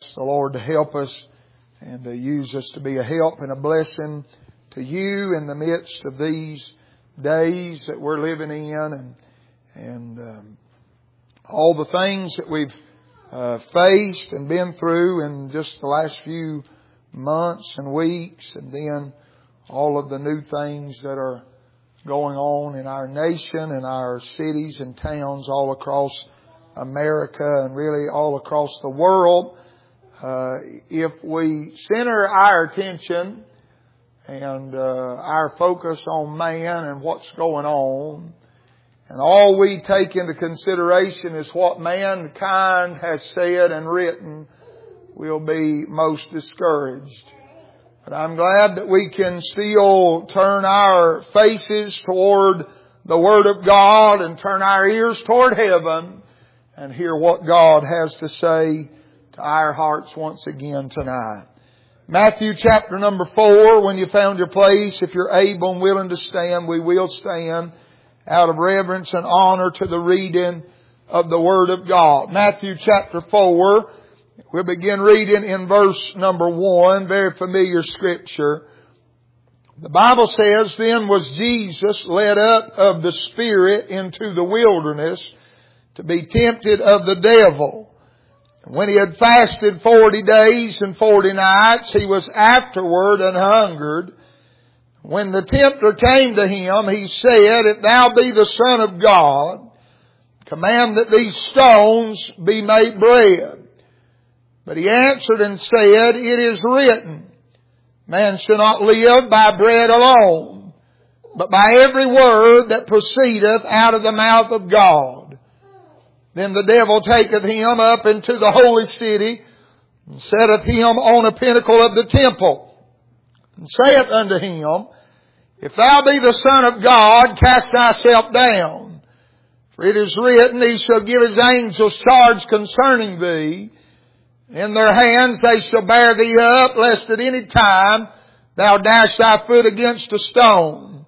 ask the Lord to help us and to use us to be a help and a blessing to you in the midst of these days that we're living in and all the things that we've faced and been through in just the last few months and weeks, and then all of the new things that are going on in our nation and our cities and towns all across America and really all across the world. If we center our attention and our focus on man and what's going on, and all we take into consideration is what mankind has said and written, we'll be most discouraged. But I'm glad that we can still turn our faces toward the Word of God and turn our ears toward heaven and hear what God has to say to our hearts once again tonight. Matthew chapter number 4, when you found your place, if you're able and willing to stand, we will stand out of reverence and honor to the reading of the Word of God. Matthew chapter 4, we'll begin reading in verse number 1, very familiar scripture. The Bible says, "Then was Jesus led up of the Spirit into the wilderness to be tempted of the devil. When he had fasted 40 days and 40 nights, he was afterward an hungered. When the tempter came to him, he said, If thou be the Son of God, command that these stones be made bread. But he answered and said, It is written, Man shall not live by bread alone, but by every word that proceedeth out of the mouth of God. Then the devil taketh him up into the holy city, and setteth him on a pinnacle of the temple, and saith unto him, If thou be the Son of God, cast thyself down. For it is written, He shall give His angels charge concerning thee. In their hands they shall bear thee up, lest at any time thou dash thy foot against a stone.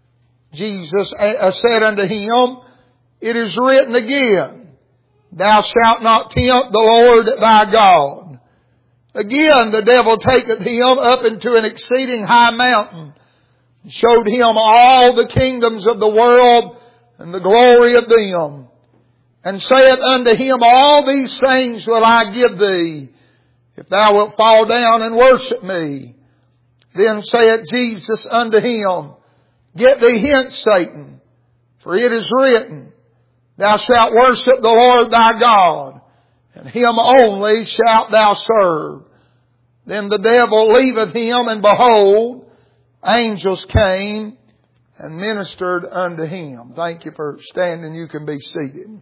Jesus said unto him, It is written again, Thou shalt not tempt the Lord thy God. Again the devil taketh him up into an exceeding high mountain, and showed him all the kingdoms of the world and the glory of them, and saith unto him, All these things will I give thee, if thou wilt fall down and worship me. Then saith Jesus unto him, Get thee hence, Satan, for it is written, Thou shalt worship the Lord thy God, and Him only shalt thou serve. Then the devil leaveth him, and behold, angels came and ministered unto him." Thank you for standing. You can be seated.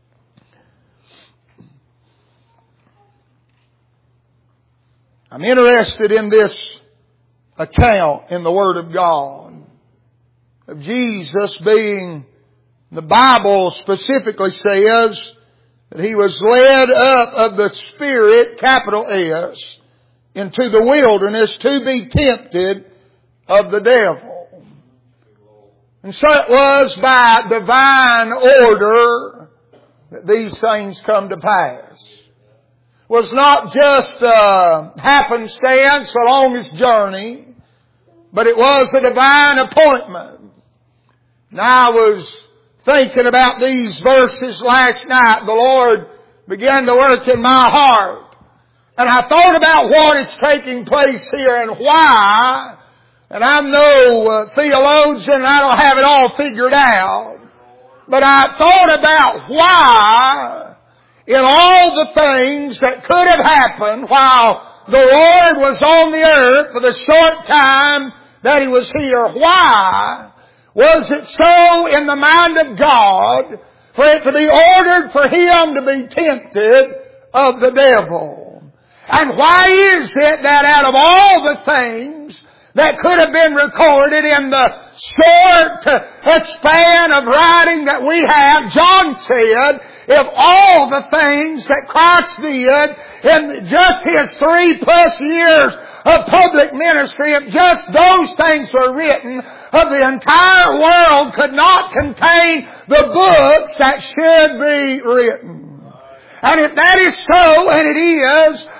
I'm interested in this account in the Word of God of Jesus being, the Bible specifically says that He was led up of the Spirit, capital S, into the wilderness to be tempted of the devil. And so it was by divine order that these things come to pass. It was not just happenstance along His journey, but it was a divine appointment. And I was thinking about these verses last night. The Lord began to work in my heart. And I thought about what is taking place here and why. And I'm no theologian. I don't have it all figured out. But I thought about why, in all the things that could have happened while the Lord was on the earth for the short time that He was here, why was it so in the mind of God for it to be ordered for Him to be tempted of the devil? And why is it that out of all the things that could have been recorded in the short span of writing that we have, John said, if all the things that Christ did in just His 3+ years of public ministry, if just those things were written, of the entire world could not contain the books that should be written. And if that is so, and it is,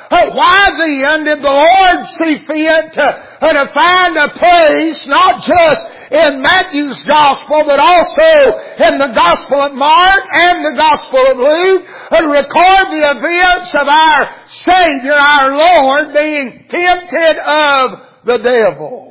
Why then did the Lord see fit to find a place, not just in Matthew's Gospel, but also in the Gospel of Mark and the Gospel of Luke, to record the events of our Savior, our Lord, being tempted of the devil?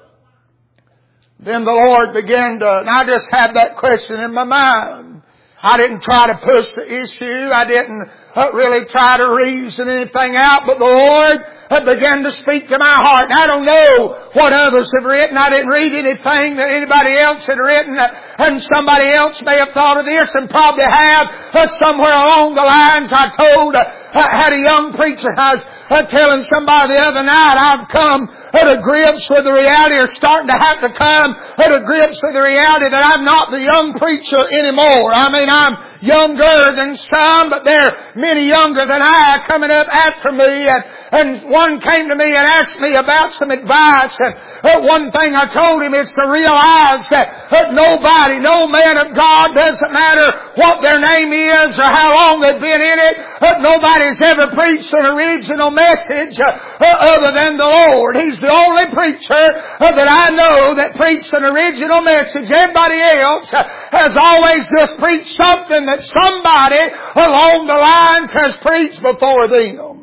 Then the Lord began to, and I just had that question in my mind. I didn't try to push the issue. I didn't really try to reason anything out, but the Lord began to speak to my heart. And I don't know what others have written. I didn't read anything that anybody else had written, and somebody else may have thought of this and probably have. Somewhere along the lines I had a young preacher, I was telling somebody the other night, I've come to grips with the reality, or starting to have to come to grips with the reality that I'm not the young preacher anymore. I mean, I'm younger than some, but there are many younger than I coming up after me. And one came to me and asked me about some advice. And one thing I told him is to realize that nobody, no man of God, doesn't matter what their name is or how long they've been in it, nobody's ever preached an original message other than the Lord. He's the only preacher that I know that preached an original message. Everybody else has always just preached something that somebody along the lines has preached before them.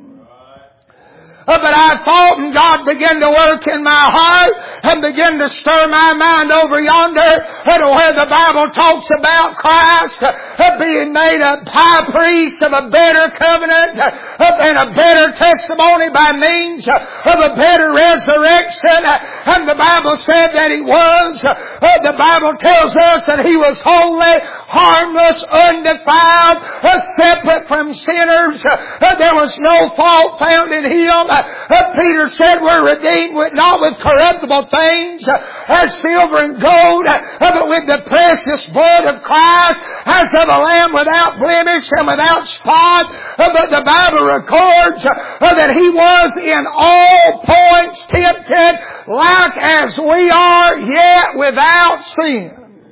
But I thought, and God began to work in my heart and began to stir my mind over yonder to where the Bible talks about Christ being made a high priest of a better covenant and a better testimony by means of a better resurrection. And the Bible said that He was. The Bible tells us that He was holy, harmless, undefiled, separate from sinners. There was no fault found in Him. Peter said we're redeemed not with corruptible things as silver and gold, but with the precious blood of Christ as of a lamb without blemish and without spot. But the Bible records that He was in all points tempted like as we are, yet without sin.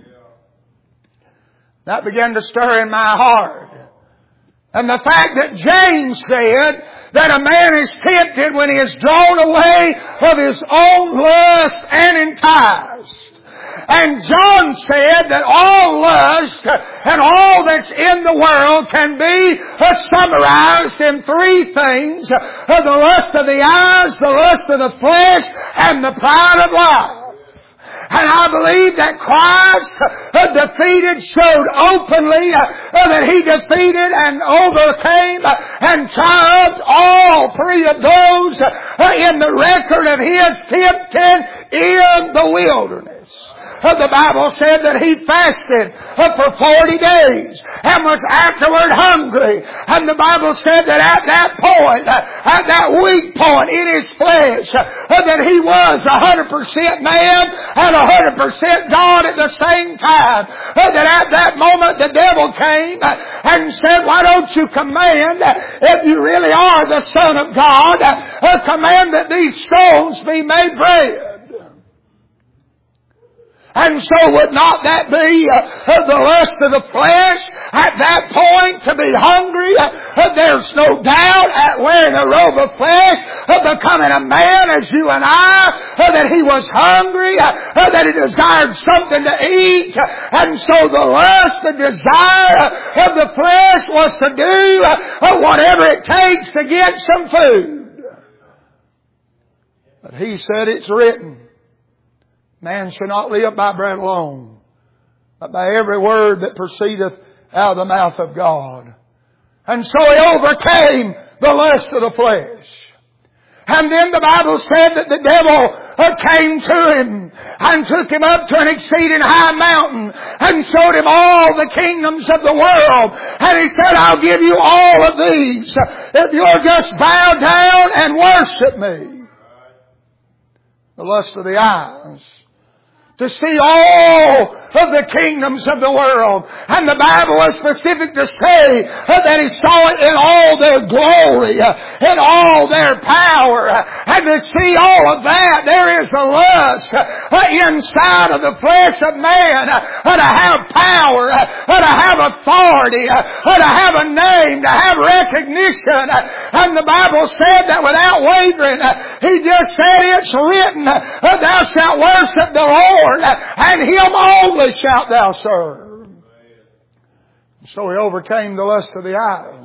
That began to stir in my heart. And the fact that James said that a man is tempted when he is drawn away of his own lust and enticed. And John said that all lust and all that's in the world can be summarized in three things: the lust of the eyes, the lust of the flesh, and the pride of life. And I believe that Christ showed openly that He defeated and overcame and triumphed all three of those in the record of His tempting in the wilderness. The Bible said that He fasted for 40 days and was afterward hungry. And the Bible said that at that point, at that weak point in His flesh, that He was 100% man and 100% God at the same time. That at that moment the devil came and said, why don't you command, if you really are the Son of God, command that these stones be made bread? And so would not that be the lust of the flesh at that point, to be hungry? There's no doubt at wearing a robe of flesh, becoming a man as you and I, that He was hungry, that He desired something to eat. And so the lust, the desire of the flesh was to do whatever it takes to get some food. But He said, it's written, man shall not live by bread alone, but by every word that proceedeth out of the mouth of God. And so He overcame the lust of the flesh. And then the Bible said that the devil came to Him and took Him up to an exceeding high mountain and showed Him all the kingdoms of the world. And He said, I'll give you all of these if you'll just bow down and worship Me. The lust of the eyes. to see all of the kingdoms of the world. And the Bible was specific to say that He saw it in all their glory, in all their power. And to see all of that, there is a lust inside of the flesh of man to have power, to have authority, to have a name, to have recognition. And the Bible said that without wavering, He just said, it's written, thou shalt worship the Lord, and Him only shalt thou serve. So He overcame the lust of the eyes.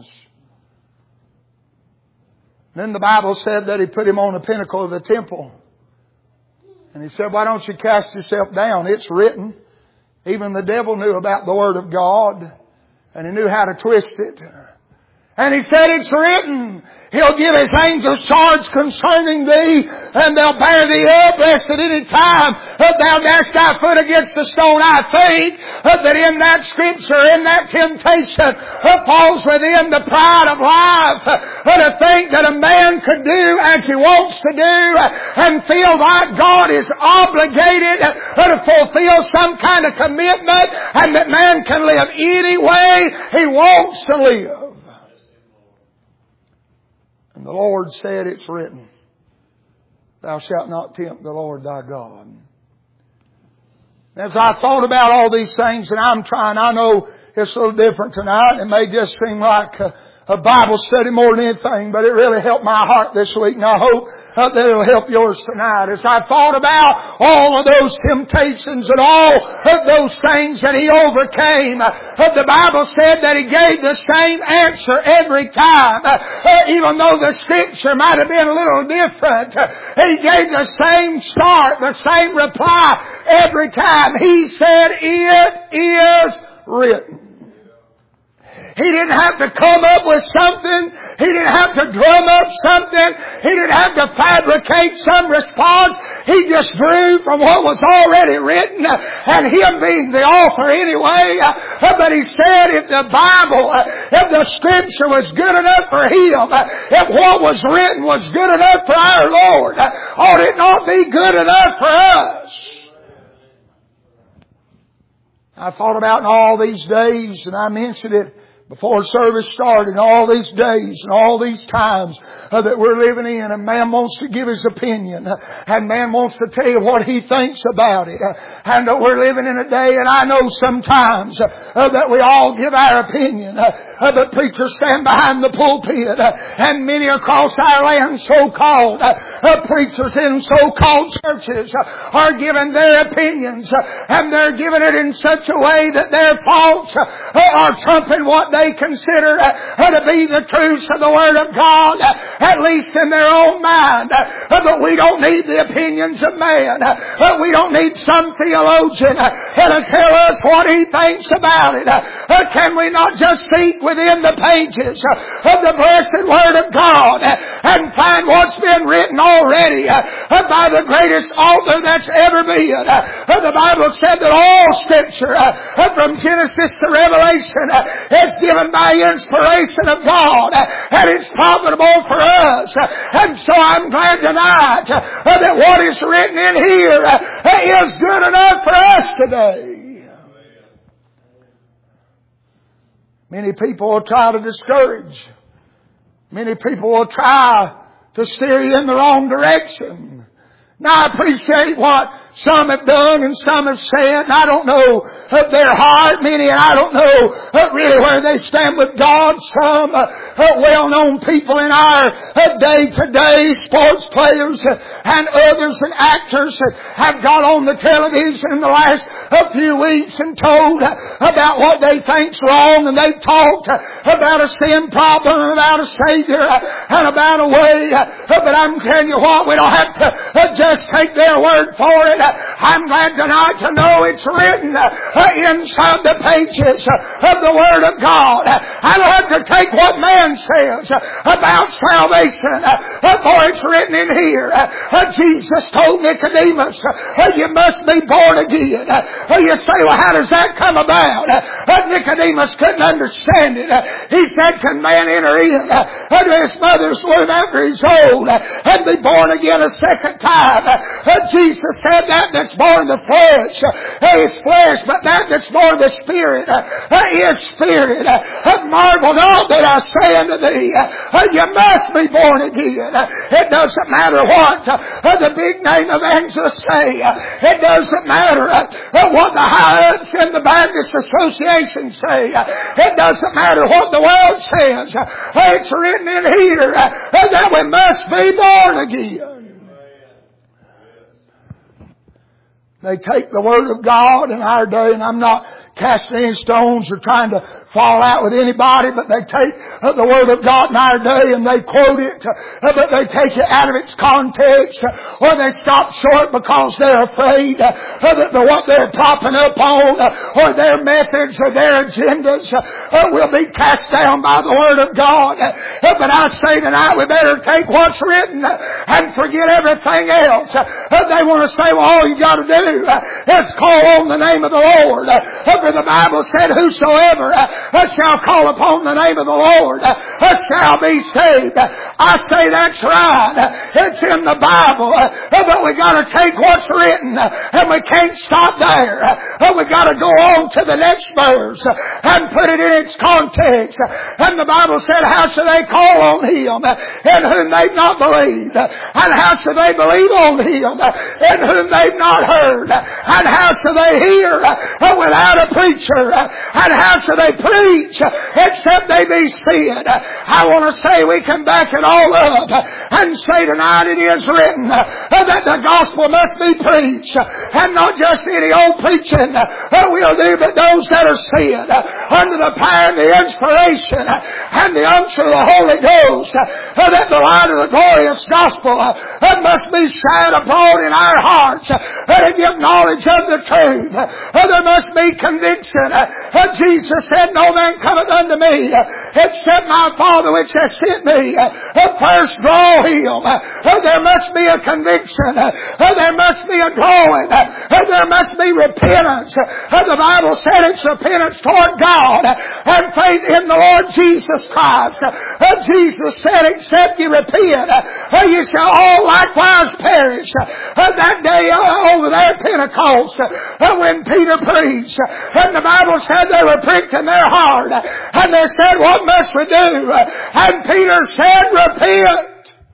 Then the Bible said that He put Him on the pinnacle of the temple. And He said, why don't you cast yourself down? It's written. Even the devil knew about the Word of God, and he knew how to twist it. And He said, it's written, He'll give His angels charge concerning thee, and they'll bear thee up, lest at any time thou dash thy foot against the stone. I think that in that scripture, in that temptation, falls within the pride of life, to think that a man could do as he wants to do, and feel like God is obligated to fulfill some kind of commitment, and that man can live any way he wants to live. And the Lord said, it's written, thou shalt not tempt the Lord thy God. As I thought about all these things, and I know it's a little different tonight. It may just seem like a Bible study more than anything, but it really helped my heart this week, and I hope that it'll help yours tonight. As I thought about all of those temptations and all of those things that He overcame, the Bible said that He gave the same answer every time. Even though the scripture might have been a little different, He gave the same start, the same reply every time. He said, it is written. He didn't have to come up with something. He didn't have to drum up something. He didn't have to fabricate some response. He just drew from what was already written, and Him being the author anyway. But He said if the Bible, if the Scripture was good enough for Him, if what was written was good enough for our Lord, ought it not be good enough for us? I thought about in all these days, and I mentioned it before service started, all these days and all these times that we're living in, and man wants to give his opinion, and man wants to tell you what he thinks about it, and we're living in a day, and I know sometimes that we all give our opinion, but preachers stand behind the pulpit, and many across our land, so-called preachers in so-called churches are giving their opinions, and they're giving it in such a way that their thoughts are trumping what they consider to be the truths of the Word of God, at least in their own mind. But we don't need the opinions of man. We don't need some theologian to tell us what he thinks about it. Can we not just seek within the pages of the blessed Word of God and find what's been written already by the greatest author that's ever been? The Bible said that all Scripture, from Genesis to Revelation, is given by inspiration of God, and it's profitable for us. And so I'm glad tonight that what is written in here is good enough for us today. Many people will try to discourage. Many people will try to steer you in the wrong direction. Now I appreciate what some have done and some have said, and I don't know of their heart, many, and I don't know really where they stand with God. Some well-known people in our day-to-day, sports players and others and actors have got on the television in the last few weeks and told about what they think's wrong, and they've talked about a sin problem, about a Savior, and about a way. But I'm telling you what, we don't have to just take their word for it. I'm glad tonight to know it's written inside the pages of the Word of God. I don't have to take what man says about salvation, for it's written in here. Jesus told Nicodemus, you must be born again. You say, well, how does that come about? Nicodemus couldn't understand it. He said, can man enter in to his mother's womb after he's old and be born again a second time? Jesus said, that that's that's born of the flesh is flesh, but that that's born of the Spirit is spirit. Marvel not that I say unto thee, you must be born again. It doesn't matter what the big name evangelists say. It doesn't matter what the high-ups in the Baptist Association say. It doesn't matter what the world says. It's written in here that we must be born again. They take the Word of God in our day, and I'm not casting any stones or trying to fall out with anybody, but they take the Word of God in our day and they quote it, but they take it out of its context, or they stop short because they're afraid that what they're propping up on, or their methods or their agendas will be cast down by the Word of God. But I say tonight we better take what's written and forget everything else. They want to say, well, all you got to do is call on the name of the Lord. For the Bible said, whosoever shall call upon the name of the Lord shall be saved. I say that's right. It's in the Bible. But we got to take what's written, and we can't stop there. We got to go on to the next verse and put it in its context. And the Bible said, how shall they call on Him in whom they've not believed? And how shall they believe on Him in whom they've not heard? And how shall they hear without a preacher? And how shall they preach except they be sent? I want to say we can back it all up and say tonight it is written that the gospel must be preached, and not just any old preaching will do, but those that are sent under the power and the inspiration and the unction of the Holy Ghost, that the light of the glorious gospel must be shined abroad in our hearts to give knowledge of the truth. There must be conviction. Jesus said, no man cometh unto me except my Father which hath sent me. First draw him. There must be a conviction. There must be a drawing. There must be repentance. The Bible said it's repentance toward God and faith in the Lord Jesus Christ. Jesus said, except you repent, you shall all likewise perish. That day over there, Pentecost, when Peter preached, and the Bible said they were pricked in their heart, and they said, what must we do? And Peter said, repent.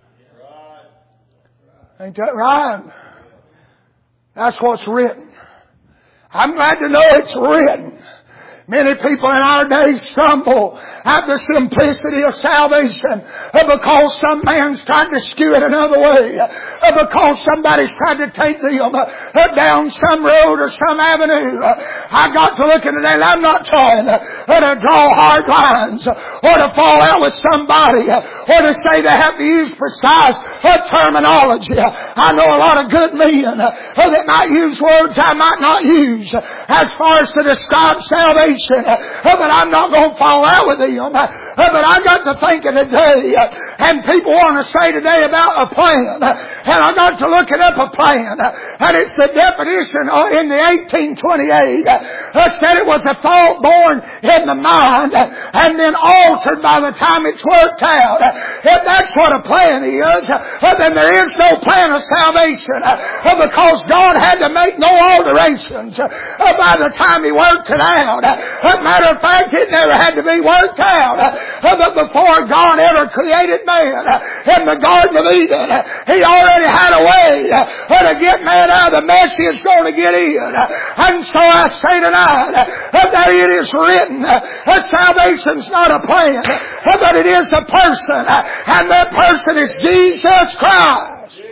Ain't that right? That's what's written. I'm glad to know it's written. Many people in our day stumble at the simplicity of salvation because some man's trying to skew it another way, because somebody's trying to take them down some road or some avenue. I got to look at it, and I'm not trying to draw hard lines or to fall out with somebody or to say they have to use precise terminology. I know a lot of good men that might use words I might not use as far as to describe salvation. But I'm not going to fall out with them. But I got to thinking today, and people want to say today about a plan, and I got to looking up a plan, and it's the definition in the 1828 that said it was a thought born in the mind and then altered by the time it's worked out. If that's what a plan is, then there is no plan of salvation, because God had to make no alterations by the time He worked it out. As a matter of fact, it never had to be worked out. But before God ever created man in the Garden of Eden, He already had a way to get man out of the mess he is going to get in. And so I say tonight that it is written that salvation's not a plan, but it is a person. And that person is Jesus Christ.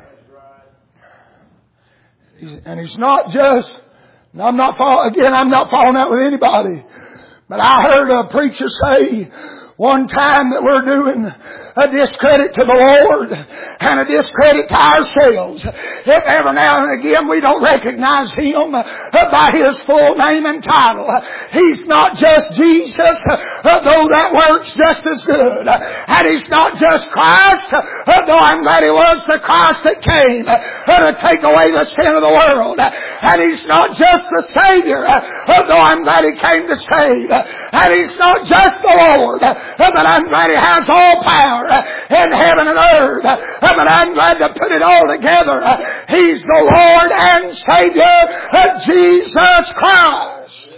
And He's not just... I'm not falling out with anybody. But I heard a preacher say one time that we're doing a discredit to the Lord and a discredit to ourselves if every now and again we don't recognize Him by His full name and title. He's not just Jesus, though that works just as good. And He's not just Christ, though I'm glad He was the Christ that came to take away the sin of the world. And He's not just the Savior, though I'm glad He came to save. And He's not just the Lord, but I'm glad He has all power in heaven and earth. But I'm glad to put it all together. He's the Lord and Savior, Jesus Christ.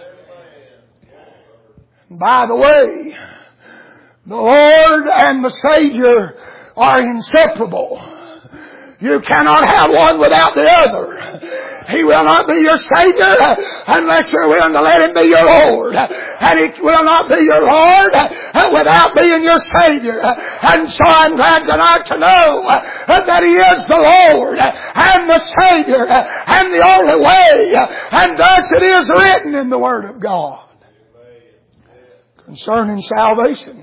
By the way, the Lord and the Savior are inseparable. You cannot have one without the other. He will not be your Savior unless you're willing to let Him be your Lord. And He will not be your Lord without being your Savior. And so I'm glad tonight to know that He is the Lord and the Savior and the only way. And thus it is written in the Word of God concerning salvation.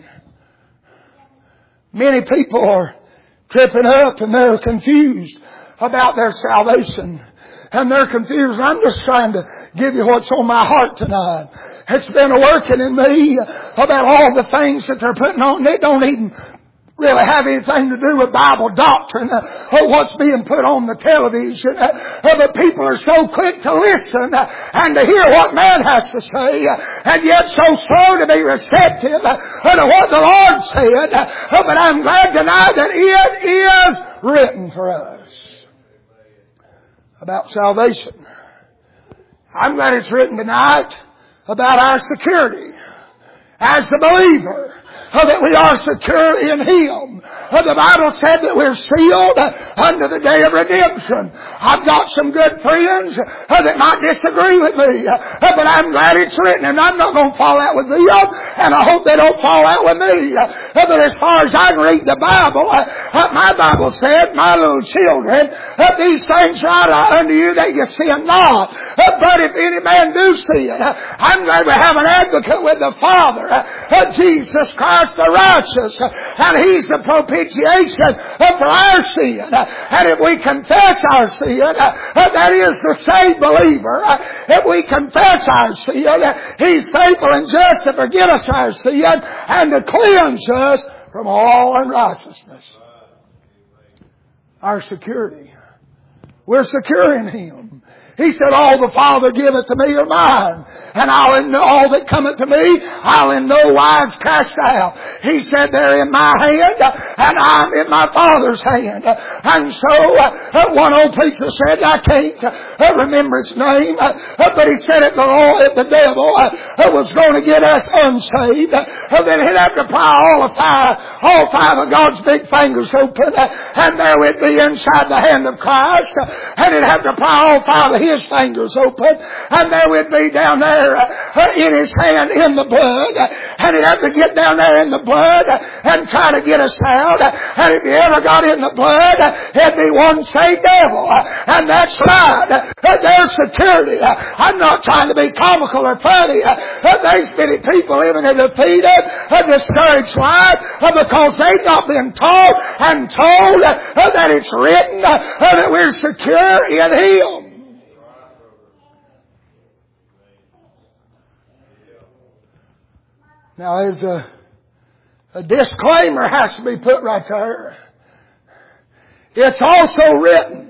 Many people are tripping up and they're confused about their salvation. And they're confused. I'm just trying to give you what's on my heart tonight. It's been working in me about all the things that they're putting on. They don't even really have anything to do with Bible doctrine or what's being put on the television. But people are so quick to listen and to hear what man has to say, and yet so slow to be receptive to what the Lord said. But I'm glad tonight that it is written for us about salvation. I'm glad it's written tonight about our security as the believer. That we are secure in Him. The Bible said that we're sealed unto the day of redemption. I've got some good friends that might disagree with me, but I'm glad it's written, and I'm not going to fall out with them, and I hope they don't fall out with me. But as far as I can read the Bible, my Bible said, my little children, these things write unto you that you sin not. But if any man do sin, I'm glad we have an advocate with the Father, Jesus Christ the righteous, and He's the propitiation for our sin. And if we confess our sin, that is the saved believer. If we confess our sin, He's faithful and just to forgive us our sin and to cleanse us from all unrighteousness. Our security. We're secure in Him. He said, all the Father giveth to me are mine, and all that cometh to me, I'll in no wise cast out. He said, they're in my hand, and I'm in my Father's hand. And so, one old preacher said, I can't remember his name, but he said if the devil was going to get us unsaved, then he'd have to pry all five of God's big fingers open, and there we'd be inside the hand of Christ, and he'd have to pry all five of His fingers open, and there we'd be down there in His hand in the blood, and He'd have to get down there in the blood and try to get us out. And if He ever got in the blood, it'd be one saved devil. And that's right. There's security. I'm not trying to be comical or funny. There's many people living a defeated, discouraged life because they've not been taught and told that it's written that we're secure in Him. Now, there's a disclaimer has to be put right there. It's also written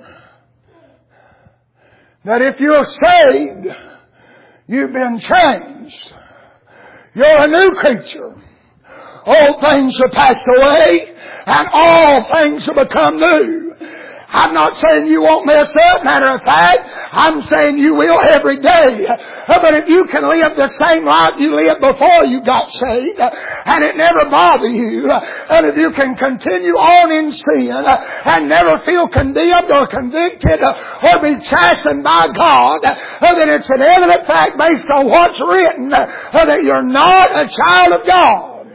that if you're saved, you've been changed. You're a new creature. Old things are passed away, and all things have become new. I'm not saying you won't mess up. Matter of fact, I'm saying you will every day. But if you can live the same life you lived before you got saved, and it never bothers you, and if you can continue on in sin and never feel condemned or convicted or be chastened by God, then it's an evident fact based on what's written that you're not a child of God.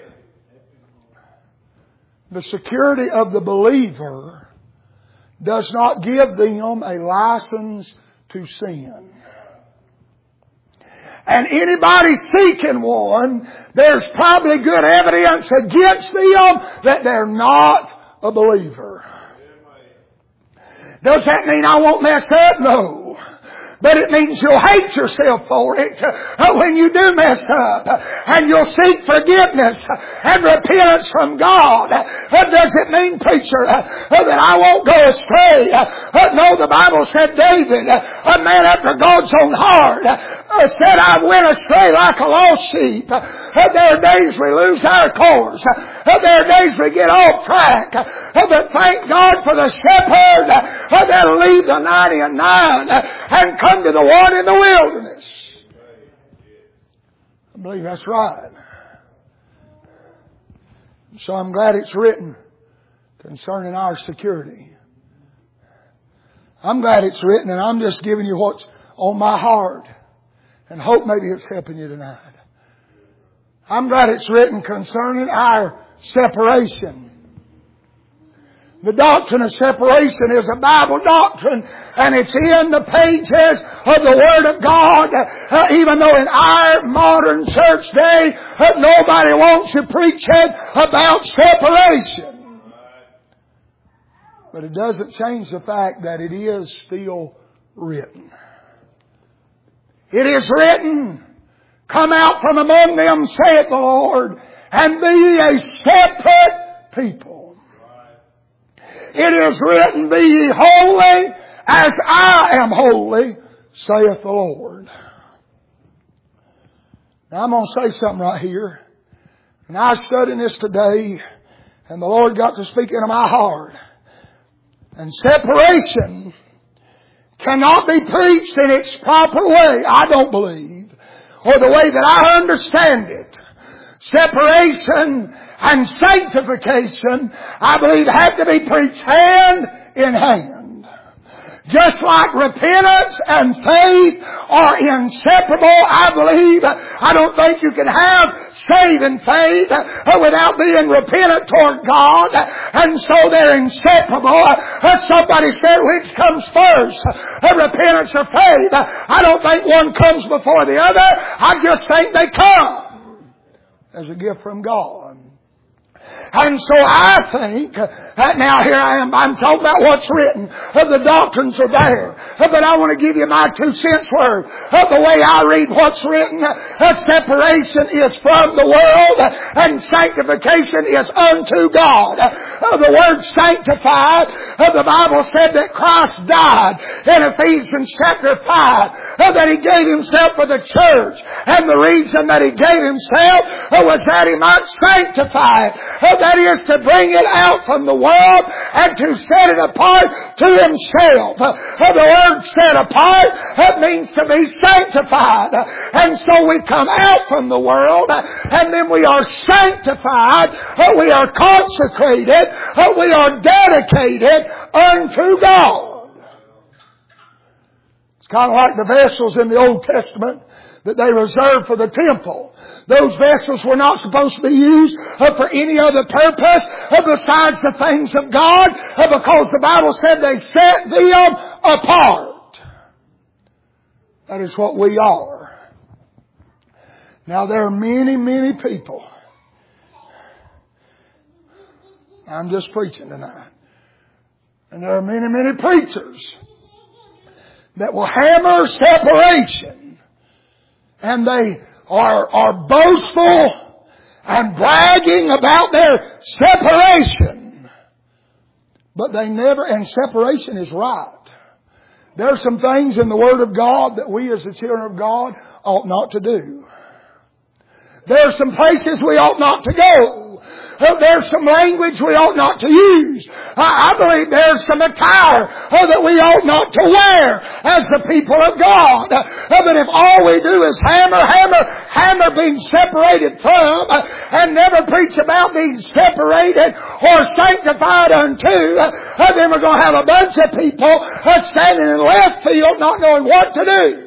The security of the believer does not give them a license to sin. And anybody seeking one, there's probably good evidence against them that they're not a believer. Does that mean I won't mess up? No. But it means you'll hate yourself for it when you do mess up. And you'll seek forgiveness and repentance from God. Does it mean, preacher, that I won't go astray? No, the Bible said David, a man after God's own heart, said, I went astray like a lost sheep. There are days we lose our course. There are days we get off track. But thank God for the shepherd that'll leave the 99 and come to the one in the wilderness. I believe that's right. So I'm glad it's written concerning our security. I'm glad it's written, and I'm just giving you what's on my heart, and hope maybe it's helping you tonight. I'm glad it's written concerning our separation. The doctrine of separation is a Bible doctrine, and it's in the pages of the Word of God. Even though in our modern church day, nobody wants to preach it about separation. But it doesn't change the fact that it is still written. It is written, come out from among them, saith the Lord, and be a separate people. It is written, be ye holy as I am holy, saith the Lord. Now I'm going to say something right here. And I was studying this today, and the Lord got to speak into my heart. And separation cannot be preached in its proper way, I don't believe, or the way that I understand it. Separation and sanctification, I believe, have to be preached hand in hand. Just like repentance and faith are inseparable, I believe. I don't think you can have saving faith without being repentant toward God. And so they're inseparable. Somebody said, which comes first? Repentance or faith? I don't think one comes before the other. I just think they come as a gift from God. And so I think, now here I am, I'm talking about what's written. The doctrines are there. But I want to give you my 2 cents worth. The way I read what's written, separation is from the world and sanctification is unto God. The word sanctified, the Bible said that Christ died in Ephesians chapter 5, that He gave Himself for the church. And the reason that He gave Himself was that He might sanctify it. That is to bring it out from the world and to set it apart to Himself. The word set apart, that means to be sanctified. And so we come out from the world and then we are sanctified, we are consecrated, we are dedicated unto God. It's kind of like the vessels in the Old Testament that they reserved for the temple. Those vessels were not supposed to be used for any other purpose besides the things of God, because the Bible said they set them apart. That is what we are. Now there are many, many people. I'm just preaching tonight. And there are many, many preachers that will hammer separation. And they are boastful and bragging about their separation. But they never, and separation is right. There are some things in the Word of God that we as the children of God ought not to do. There are some places we ought not to go. There's some language we ought not to use. I believe there's some attire that we ought not to wear as the people of God. But if all we do is hammer being separated from, and never preach about being separated or sanctified unto, then we're going to have a bunch of people standing in left field not knowing what to do.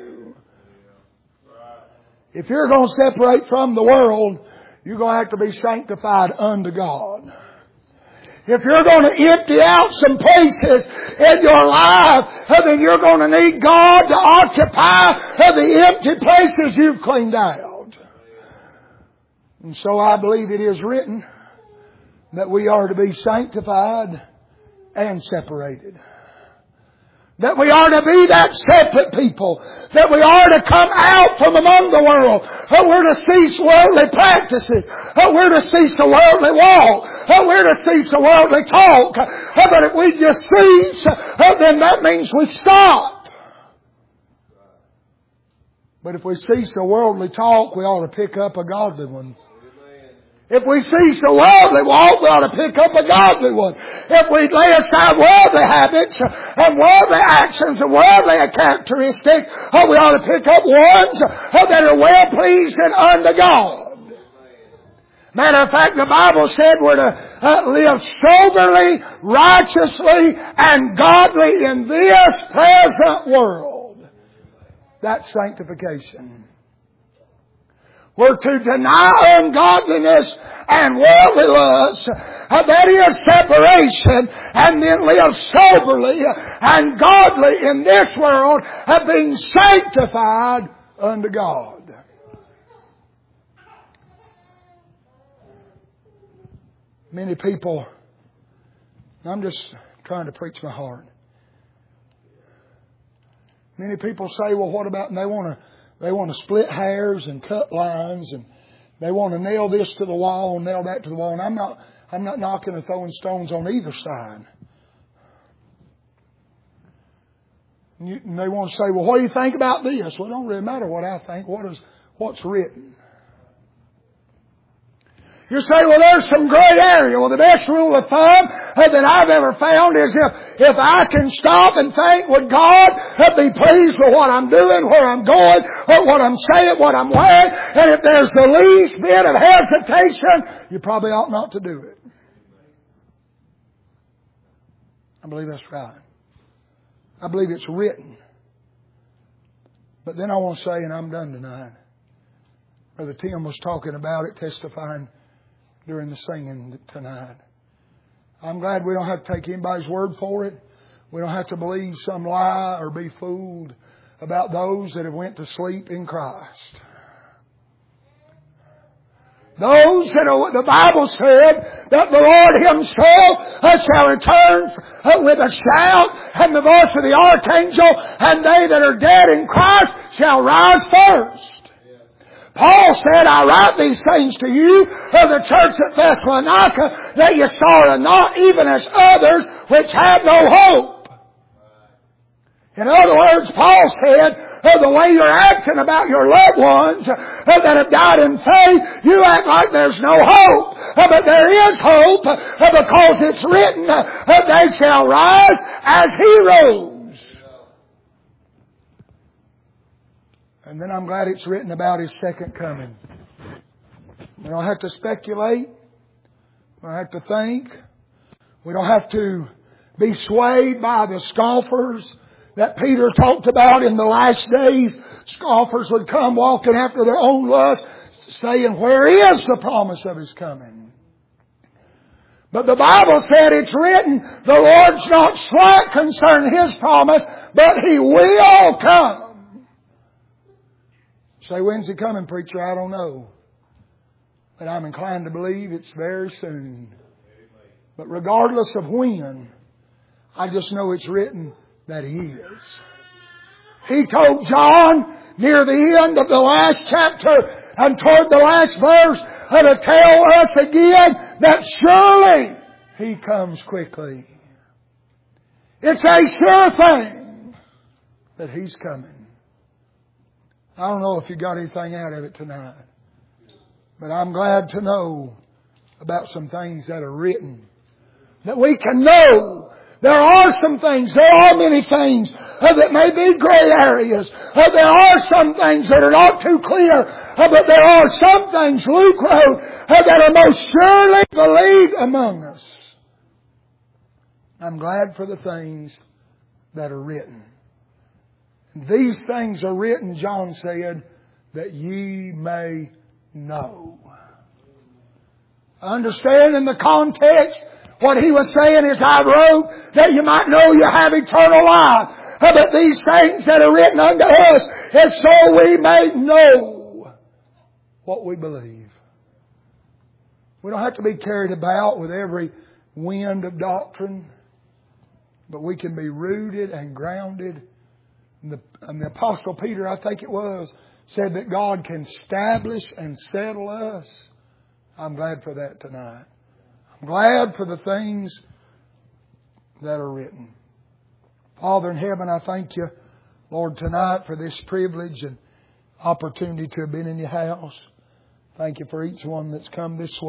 If you're going to separate from the world, you're going to have to be sanctified unto God. If you're going to empty out some places in your life, then you're going to need God to occupy the empty places you've cleaned out. And so I believe it is written that we are to be sanctified and separated. That we are to be that separate people. That we are to come out from among the world. We're to cease worldly practices. We're to cease the worldly walk. We're to cease the worldly talk. But if we just cease, then that means we stop. But if we cease the worldly talk, we ought to pick up a godly one. If we cease the worldly walk, we ought to pick up a godly one. If we lay aside worldly habits and worldly actions and worldly characteristics, we ought to pick up ones that are well pleasing unto God. Matter of fact, the Bible said we're to live soberly, righteously, and godly in this present world. That's sanctification. We're to deny ungodliness and worldly lust. That is separation. And then live soberly and godly in this world, being sanctified unto God. Many people, I'm just trying to preach my heart. Many people say, well, what about, and they want to split hairs and cut lines, and they want to nail this to the wall and nail that to the wall. And I'm not knocking or throwing stones on either side. And they want to say, well, what do you think about this? Well, it don't really matter what I think. What's written? You say, well, there's some gray area. Well, the best rule of thumb that I've ever found is if I can stop and think, would God be pleased with what I'm doing, where I'm going, what I'm saying, what I'm wearing, and if there's the least bit of hesitation, you probably ought not to do it. I believe that's right. I believe it's written. But then I want to say, and I'm done tonight, Brother Tim was talking about it, testifying during the singing tonight. I'm glad we don't have to take anybody's word for it. We don't have to believe some lie or be fooled about those that have went to sleep in Christ. Those that the Bible said that the Lord Himself shall return with a shout and the voice of the archangel, and they that are dead in Christ shall rise first. Paul said, I write these things to you of the church at Thessalonica, that ye sorrow not, even as others which have no hope. In other words, Paul said, the way you're acting about your loved ones that have died in faith, you act like there's no hope. But there is hope, because it's written, they shall rise as He rose. And then I'm glad it's written about His second coming. We don't have to speculate. We don't have to think. We don't have to be swayed by the scoffers that Peter talked about in the last days. Scoffers would come walking after their own lust, saying, where is the promise of His coming? But the Bible said it's written, the Lord's not slack concerning His promise, but He will come. Say, when's He coming, preacher? I don't know. But I'm inclined to believe it's very soon. But regardless of when, I just know it's written that He is. He told John near the end of the last chapter and toward the last verse to tell us again that surely He comes quickly. It's a sure thing that He's coming. I don't know if you got anything out of it tonight, but I'm glad to know about some things that are written, that we can know. There are some things, there are many things that may be gray areas. There are some things that are not too clear, but there are some things, Luke wrote, that are most surely believed among us. I'm glad for the things that are written. These things are written, John said, that ye may know. Understand in the context, what he was saying is, I wrote that you might know you have eternal life. But these things that are written unto us is so we may know what we believe. We don't have to be carried about with every wind of doctrine, but we can be rooted and grounded. And the Apostle Peter, I think it was, said that God can establish and settle us. I'm glad for that tonight. I'm glad for the things that are written. Father in heaven, I thank You, Lord, tonight for this privilege. And opportunity to have been in your house. Thank you for each one that's come this way.